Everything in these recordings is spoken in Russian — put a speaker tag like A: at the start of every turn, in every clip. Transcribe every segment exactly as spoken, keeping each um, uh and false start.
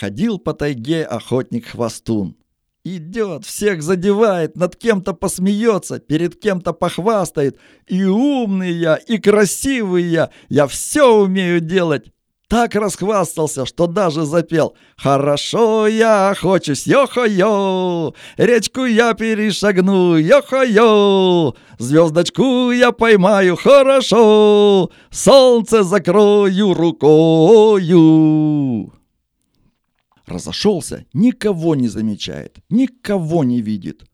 A: Ходил по тайге охотник-хвостун. Идет, всех задевает, над кем-то посмеется, перед кем-то похвастает. И умный я, и красивый я, я все умею делать. Так расхвастался, что даже запел: «Хорошо я охочусь, йо-хо-йо, речку я перешагну, йо-хо-йо, звездочку я поймаю хорошо, солнце закрою рукою». Разошелся, никого не замечает, никого не видит.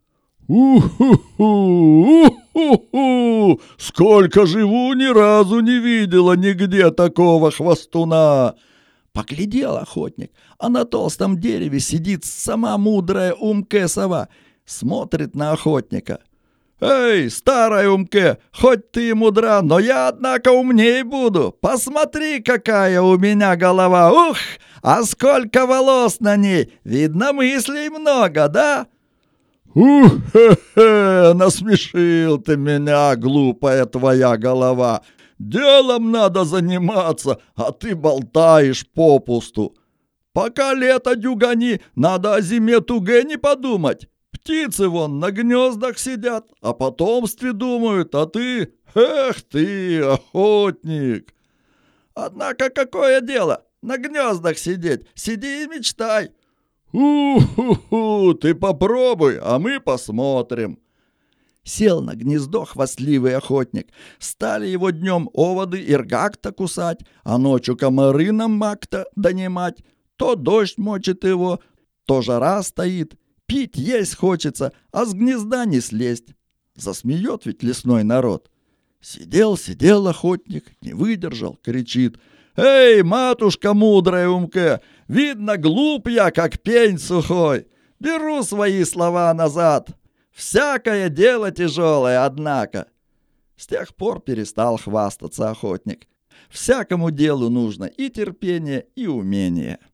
A: «У-ху-ху, у-ху-ху, сколько живу, ни разу не видела нигде такого хвостуна!» Поглядел охотник, а на толстом дереве сидит сама мудрая Умке сова, смотрит на охотника. «Эй, старая Умке, хоть ты и мудра, но я, однако, умней буду. Посмотри, какая у меня голова! Ух, а сколько волос на ней! Видно, мыслей много, да?» «Ух-хе-хе, насмешил ты меня, глупая твоя голова! Делом надо заниматься, а ты болтаешь попусту. Пока лето дюгани, надо о зиме туге не подумать. Птицы вон на гнездах сидят, о потомстве думают, а ты, эх ты, охотник! Однако какое дело на гнездах сидеть? Сиди и мечтай. У-ху-ху, ты попробуй, а мы посмотрим». Сел на гнездо хвастливый охотник. Стали его днем оводы иргак-то кусать, а ночью комары на мак-то донимать. То дождь мочит его, то жара стоит. Пить есть хочется, а с гнезда не слезть. Засмеет ведь лесной народ. Сидел, сидел охотник, не выдержал, кричит: «Эй, матушка мудрая Умке, видно, глуп я, как пень сухой. Беру свои слова назад. Всякое дело тяжелое, однако». С тех пор перестал хвастаться охотник. Всякому делу нужно и терпение, и умение.